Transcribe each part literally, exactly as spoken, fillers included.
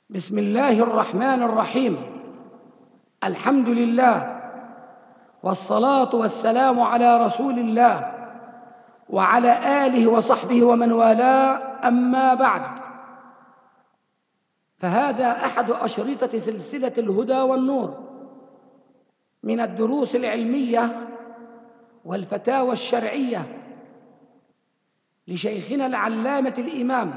بسم الله الرحمن الرحيم. الحمد لله، والصلاة والسلام على رسول الله وعلى آله وصحبه ومن والاه، أما بعد، فهذا أحد أشرطة سلسلة الهدى والنور من الدروس العلمية والفتاوى الشرعية لشيخنا العلامة الإمام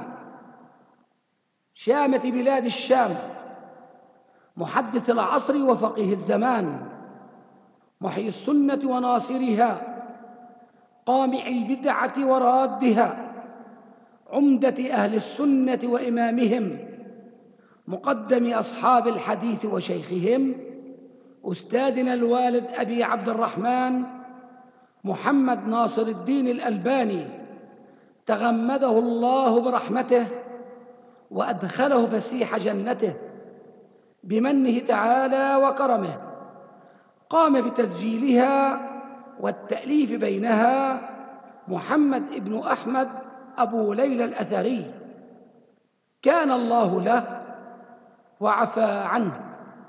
شامة بلاد الشام، محدث العصر وفقيه الزمان، محيي السنة وناصرها، قامع البدعة ورادها، عمدة أهل السنة وإمامهم، مقدم أصحاب الحديث وشيخهم، أستاذنا الوالد أبي عبد الرحمن محمد ناصر الدين الألباني، تغمده الله برحمته وأدخله فسيح جنته بمنه تعالى وكرمه. قام بتسجيلها والتأليف بينها محمد ابن أحمد أبو ليلى الأثري، كان الله له وعفى عنه.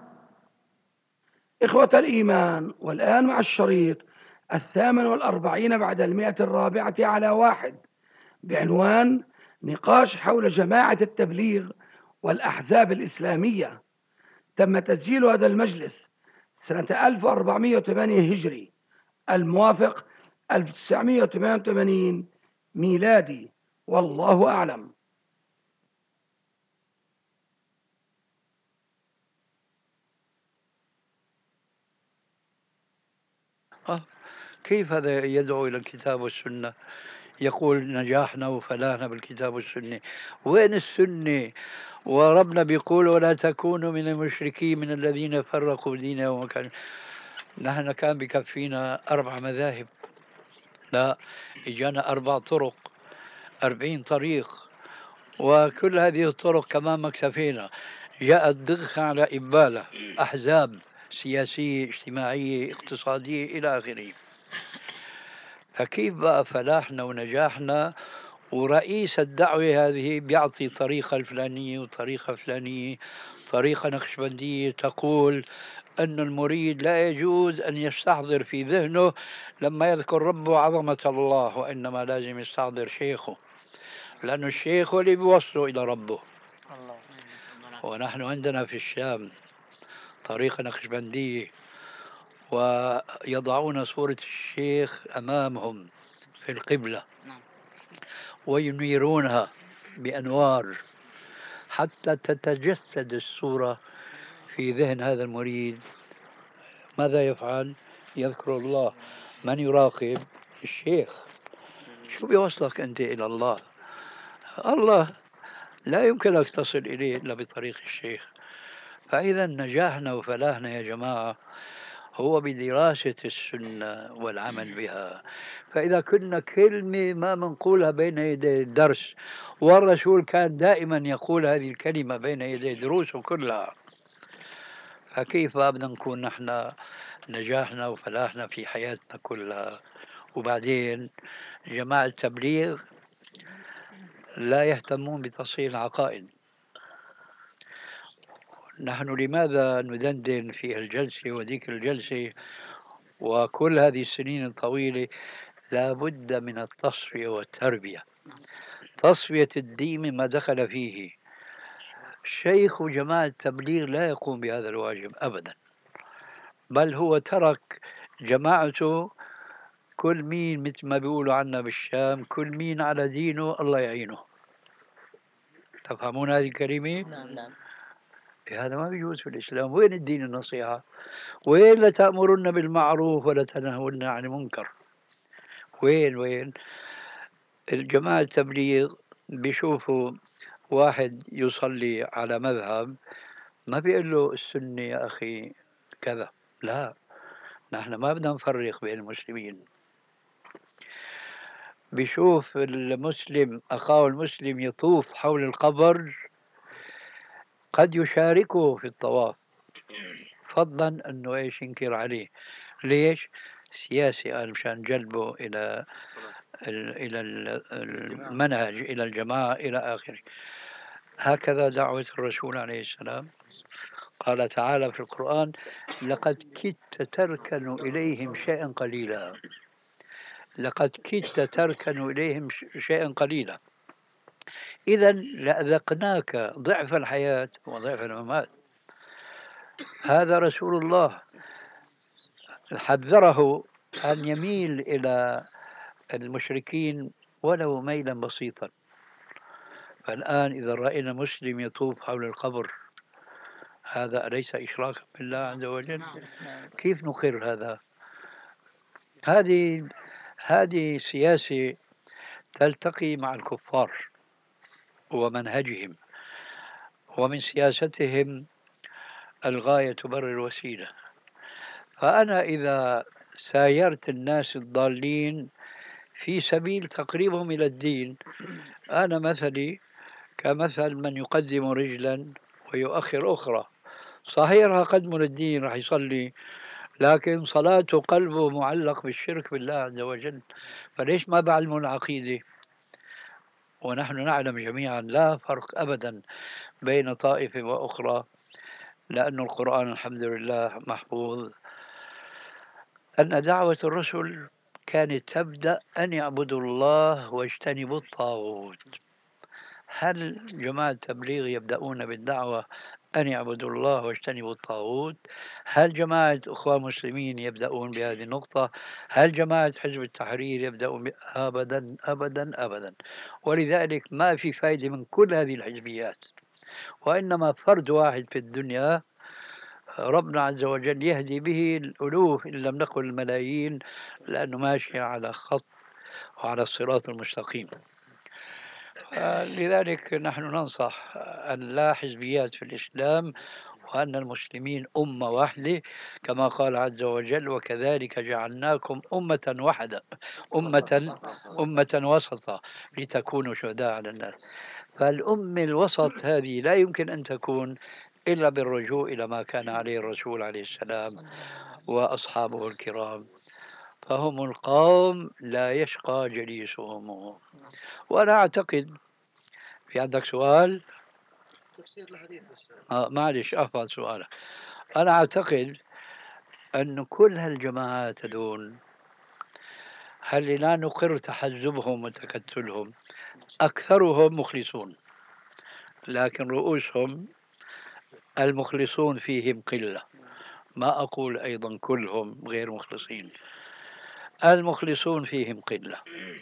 إخوة الإيمان، والآن مع الشريط الثامن والأربعين بعد المئة الرابعة على واحد، بعنوان نقاش حول جماعة التبليغ والأحزاب الإسلامية. تم تسجيل هذا المجلس سنة ألف وأربعمائة وثمانية هجري، الموافق ألف وتسعمائة وثمانية وثمانين ميلادي، والله أعلم. آه، كيف هذا يدعو إلى الكتاب والسنة؟ يقول نجاحنا وفلاحنا بالكتاب والسنة. وين السنة؟ وربنا بيقول ولا تكونوا من المشركين من الذين فرقوا دينهم وكانوا. نحن كان بكفينا أربع مذاهب، لا، إجانا أربع طرق، أربعين طريق، وكل هذه الطرق كمان ما اكتفينا، جاءت ضغط على إبالة أحزاب سياسية اجتماعية اقتصادية إلى آخره. فكيف بقى فلاحنا ونجاحنا ورئيس الدعوة هذه بيعطي طريقة الفلانية وطريقة فلانية، طريقة نقشبندية تقول أن المريد لا يجوز أن يستحضر في ذهنه لما يذكر ربه عظمة الله، وإنما لازم يستحضر شيخه، لأن الشيخ هو اللي بيوصله إلى ربه. ونحن عندنا في الشام طريقة نقشبندية، ويضعون صورة الشيخ أمامهم في القبلة وينيرونها بأنوار حتى تتجسد الصورة في ذهن هذا المريد. ماذا يفعل؟ يذكر الله. من يراقب؟ الشيخ. شو بيوصلك أنت إلى الله؟ الله لا يمكنك تصل إليه إلا بطريق الشيخ. فإذا نجاحنا وفلاحنا يا جماعة هو بدراسة السنة والعمل بها. فإذا كنا كلمة ما منقولها بين يدي الدرس، والرسول كان دائما يقول هذه الكلمة بين يدي دروسه كلها، فكيف بدنا نكون نحن نجاحنا وفلاحنا في حياتنا كلها؟ وبعدين جماعة التبليغ لا يهتمون بتصحيح العقائد. نحن لماذا ندندن في الجلسة وذيك الجلسة وكل هذه السنين الطويلة؟ لا بد من التصفية والتربية، تصفية الدين ما دخل فيه. شيخ جماعة التبليغ لا يقوم بهذا الواجب أبدا، بل هو ترك جماعته كل مين مثل ما بيقولوا عنا بالشام، كل مين على دينه الله يعينه. تفهمون هذه الكلمة؟ نعم نعم. هذا ما بيجوز في الإسلام. وين الدين النصيحة؟ وين لا تأمرن بالمعروف ولا تنهون عن المنكر؟ وين وين الجماعة التبليغ بيشوفوا واحد يصلي على مذهب، ما بيقول له السنة يا أخي كذا، لا، نحن ما بدنا نفرق بين المسلمين. بيشوف المسلم أخاه المسلم يطوف حول القبر، قد يشاركه في الطواف، فضلا أنه إيش ينكر عليه. ليش؟ سياسي، قال مشان جلبه إلى ال- إلى ال- المنهج، إلى الجماعة، إلى آخره. هكذا دعوة الرسول عليه السلام. قال تعالى في القرآن: لقد كدت تركن إليهم شيئا قليلا. لقد كدت تركن إليهم شيئا قليلا. إذا لأذقناك ضعف الحياة وضعف الممات. هذا رسول الله حذره أن يميل إلى المشركين ولو ميلا بسيطا. فالآن إذا رأينا مسلم يطوف حول القبر، هذا أليس إشراكا بالله عز وجل؟ كيف نقر هذا؟ هذه هذه سياسة تلتقي مع الكفار ومنهجهم، ومن سياستهم الغاية تبرر الوسيلة. فأنا إذا سايرت الناس الضالين في سبيل تقريبهم إلى الدين، أنا مثلي كمثل من يقدم رجلا ويؤخر أخرى. صحيح راح قدمه للدين، راح يصلي، لكن صلاته قلبه معلق بالشرك بالله عز وجل. فليش ما بعلموا العقيدة؟ ونحن نعلم جميعا لا فرق أبدا بين طائفة وأخرى، لأن القرآن الحمد لله محفوظ. أن دعوة الرسل كانت تبدأ أن يعبدوا الله واجتنبوا الطاغوت. هل جماعة التبليغ يبدأون بالدعوة أن يعبدوا الله واجتنبوا الطاغوت؟ هل جماعة أخوان مسلمين يبدأون بهذه النقطة؟ هل جماعة حزب التحرير يبدأون ب... أبدا أبدا أبدا. ولذلك ما في فائدة من كل هذه الحزبيات، وإنما فرد واحد في الدنيا ربنا عز وجل يهدي به الألوف إن لم نقل الملايين، لأنه ماشي على خط وعلى الصراط المستقيم. لذلك نحن ننصح أن لا حزبيات في الإسلام، وأن المسلمين أمة واحدة، كما قال عز وجل: وكذلك جعلناكم أمة واحدة أمة أمة وسطا لتكونوا شهداء على الناس. فالأمة الوسط هذه لا يمكن أن تكون إلا بالرجوع إلى ما كان عليه الرسول عليه السلام وأصحابه الكرام. فهم القوم لا يشقى جليسهم. وأنا أعتقد، في عندك سؤال؟ تفسير الحديث آه معلش أفضل سؤالك. أنا أعتقد أن كل هالجماعات هذول، هل لا نقر تحزبهم وتكتلهم، أكثرهم مخلصون، لكن رؤوسهم المخلصون فيهم قلة. ما أقول أيضا كلهم غير مخلصين، المخلصون فيهم قلة.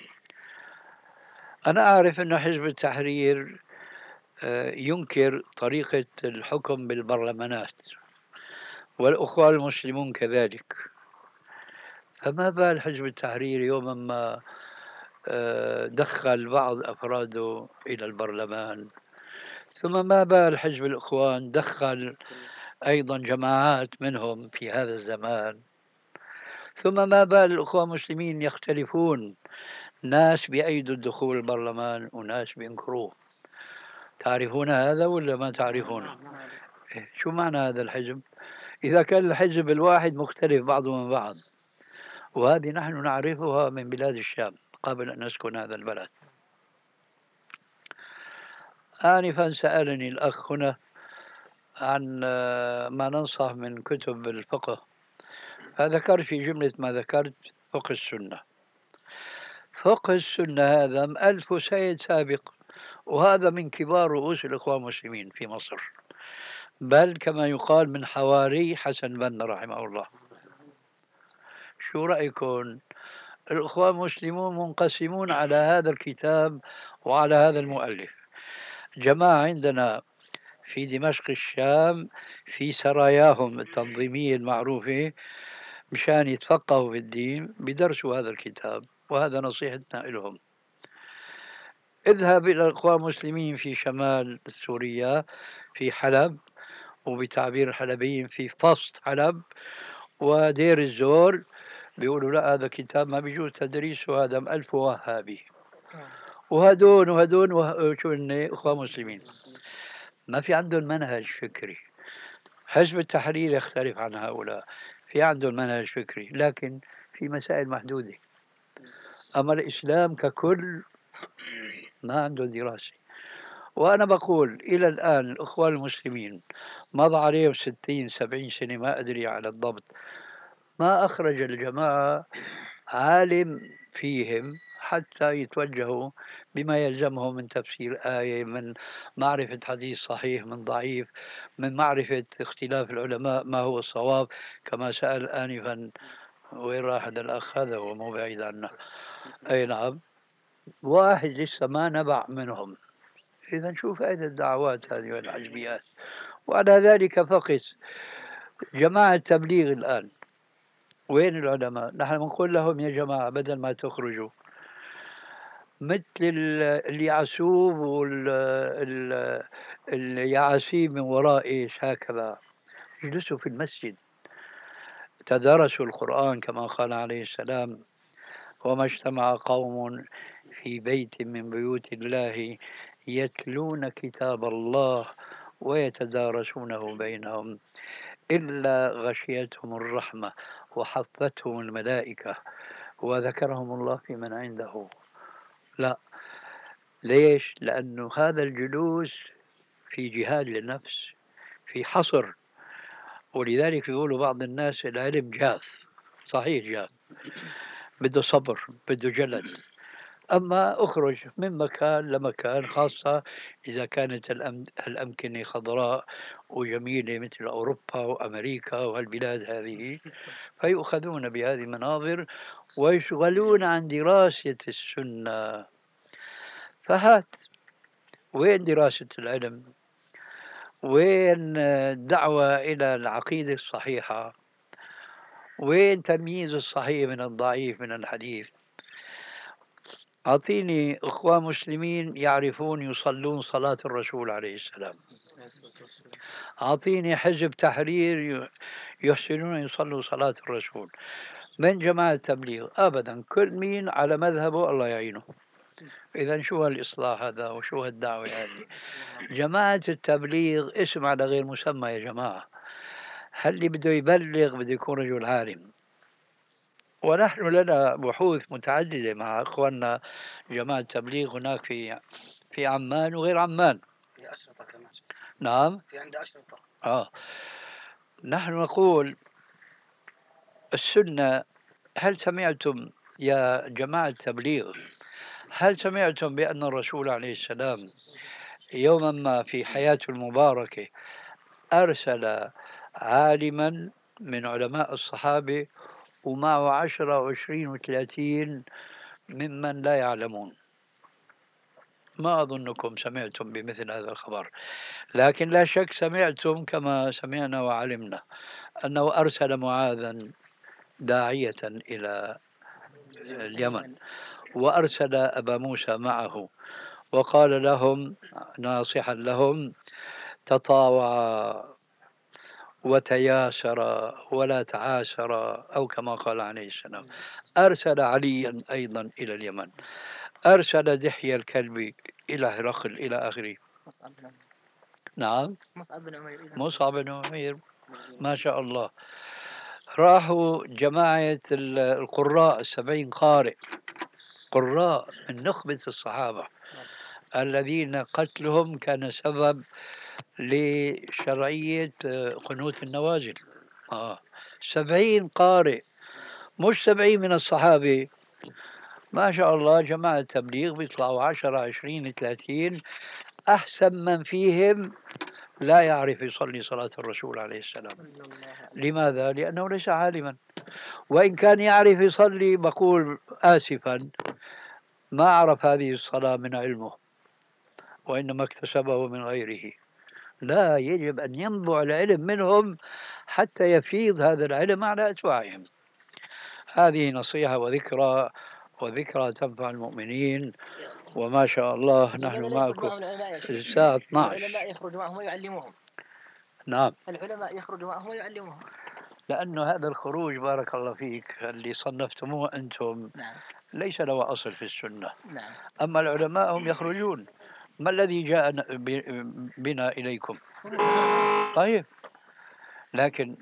أنا أعرف أن حزب التحرير ينكر طريقة الحكم بالبرلمانات، والأخوة المسلمون كذلك. فما بال حزب التحرير يوما ما دخل بعض أفراده إلى البرلمان؟ ثم ما بال حزب الإخوان دخل أيضا جماعات منهم في هذا الزمان؟ ثم ما بال الأخوة المسلمين يختلفون، ناس بأيدوا الدخول البرلمان وناس بينكروه. تعرفون هذا ولا ما تعرفونه؟ شو معنى هذا الحزب؟ إذا كان الحزب الواحد مختلف بعضه من بعض، وهذه نحن نعرفها من بلاد الشام قبل أن نسكن هذا البلد. آنفا سألني الأخ هنا عن ما ننصح من كتب الفقه، فذكرت في جملة ما ذكرت فقه السنة. فقه السنة هذا ألف سيد سابق، وهذا من كبار رؤوس الإخوان المسلمين في مصر، بل كما يقال من حواري حسن بنا رحمه الله. شو رأيكم؟ الإخوان المسلمون منقسمون على هذا الكتاب وعلى هذا المؤلف. جماعة عندنا في دمشق الشام في سراياهم التنظيمية المعروفة مشان يتفقهوا في الدين بدرسوا هذا الكتاب، وهذا نصيحتنا لهم. اذهب إلى الإخوان المسلمين في شمال سوريا في حلب، وبتعبير الحلبيين في فسط حلب ودير الزور، بيقولوا لا هذا كتاب ما بيجوز تدريسه، هذا مألف وهابي. وهدون وهدون وه... شو إني إخوان مسلمين ما في عندهم منهج فكري. حزب التحرير يختلف عن هؤلاء، في عندهم منهج فكري لكن في مسائل محدودة. أما الإسلام ككل ما عنده دراسة. وأنا بقول إلى الآن الإخوان المسلمين مضى عليهم ستين سبعين سنة ما أدري على الضبط، ما أخرج الجماعة عالم فيهم حتى يتوجهوا بما يلزمهم من تفسير آية، من معرفة حديث صحيح من ضعيف، من معرفة اختلاف العلماء ما هو الصواب. كما سأل آنفا وين راح هذا الأخ، هذا هو مو بعيد عنا. أي نعم، واحد لسه ما نبع منهم. إذا شوف فائدة الدعوات هذه والحزبيات. وعلى ذلك فقس جماعة التبليغ الآن، وين العلماء؟ نحن بنقول لهم يا جماعة بدل ما تخرجوا مثل ال- اليعسوب واليعاسيب من وراء إيش هكذا، اجلسوا في المسجد تدارسوا القرآن كما قال عليه السلام: وما اجتمع قوم في بيت من بيوت الله يتلون كتاب الله ويتدارسونه بينهم إلا غشيتهم الرحمة وحفتهم الملائكة وذكرهم الله في من عنده. لا، ليش؟ لأنه هذا الجلوس في جهاد للنفس، في حصر. ولذلك يقولوا بعض الناس العلم جاف. صحيح جاف، بده صبر، بده جلد. أما أخرج من مكان لمكان، خاصة إذا كانت الأم... الأمكنة خضراء وجميلة مثل أوروبا وأمريكا والبلاد هذه، فيؤخذون بهذه المناظر ويشغلون عن دراسة السنة. فهات، وين دراسة العلم؟ وين الدعوة إلى العقيدة الصحيحة؟ وين تمييز الصحيح من الضعيف من الحديث؟ أعطيني إخوان مسلمين يعرفون يصلون صلاة الرسول عليه السلام. أعطيني حزب تحرير يحسنون يصلوا صلاة الرسول. من جماعة التبليغ أبدا، كل مين على مذهبه الله يعينه. إذا شو هالإصلاح هذا وشو هالدعوة هذه؟ جماعة التبليغ اسم على غير مسمى يا جماعة. هل اللي بده يبلغ بده يكون رجل عالم. ونحن لنا بحوث متعددة مع إخواننا جماعة التبليغ هناك في في عمان وغير عمان. في أشرطة كمان. نعم، في عند أشرطة. آه نحن نقول السنة. هل سمعتم يا جماعة التبليغ، هل سمعتم بأن الرسول عليه السلام يوما ما في حياته المباركة أرسل عالما من علماء الصحابة ومعه عشرة وعشرين وثلاثين ممن لا يعلمون؟ ما أظنكم سمعتم بمثل هذا الخبر، لكن لا شك سمعتم كما سمعنا وعلمنا أنه أرسل معاذا داعية إلى اليمن، وأرسل أبا موسى معه وقال لهم ناصحا لهم: تطاوعا وتياسرا ولا تعاسرا، أو كما قال عليه السلام. أرسل عليا أيضا إلى اليمن، أرسل دحية الكلب إلى هرقل إلى آخره. نعم، مصعب بن عمير. مصعب بن عمير، ما شاء الله. راحوا جماعة القراء السبعين قارئ، قراء من نخبة الصحابة الذين قتلهم كان سبب لشرعية قنوت النوازل. آه. سبعين قارئ، مش سبعين من الصحابة. ما شاء الله، جماعة التبليغ بيطلعوا عشرة عشرين ثلاثين، أحسن من فيهم لا يعرف يصلي صلاة الرسول عليه السلام. لماذا؟ لأنه ليس عالما. وإن كان يعرف يصلي بقول آسفا ما عرف هذه الصلاة من علمه، وإنما اكتسبه من غيره. لا، يجب أن ينبع العلم منهم حتى يفيض هذا العلم على أتباعهم. هذه نصيحة وذكرى، وذكرى تنفع المؤمنين. وما شاء الله نحن معكم الساعة اثني عشر. العلماء يخرج معهم ويعلمهم. نعم، العلماء يخرج معهم ويعلمهم، لأنه هذا الخروج بارك الله فيك اللي صنفتموه أنتم نعم. ليس له أصل في السنة. نعم. أما العلماء هم يخرجون. ما الذي جاء بنا إليكم؟ طيب، لكن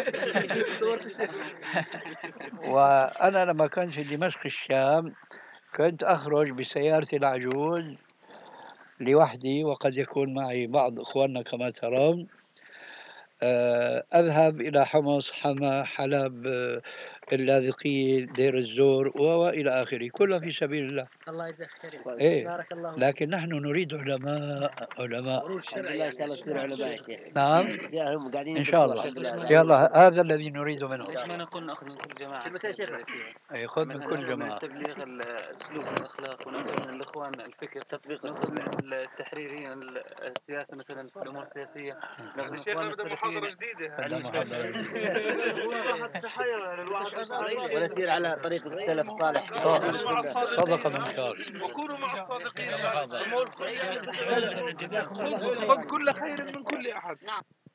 وأنا لما كنت في دمشق الشام كنت أخرج بسيارتي العجوز لوحدي، وقد يكون معي بعض إخواننا كما ترون. آه، أذهب إلى حمص، حما، حلب، آه، اللاذقية، دير الزور وإلى آخره، كله في سبيل الله. الله يجزاك خير. إيه. بارك الله. لكن نحن نريد علماء علماء. ضروري الشرع ان شاء الله تصيروا علماء يا شيخ. نعم هم قاعدين إن شاء الله. يدرسوا يلا هذا الذي نريد منه. ليش ما نكون ناخذ من كل جماعة كلمتين شيخ. أي خذ من كل من جماعة. التبليغ السلوك والأخلاق، ونأخذ من الإخوان الفكر، تطبيق نأخذ من التحريريين السياسة مثلا في الأمور السياسية، نأخذ من الإخوان السلفيين بدنا محاضرة جديدة. ولا يصير على طريقة السلف الصالح. صدق من قال. وكونوا مع الصادقين. محاضرة. خذ كل خير من كل أحد.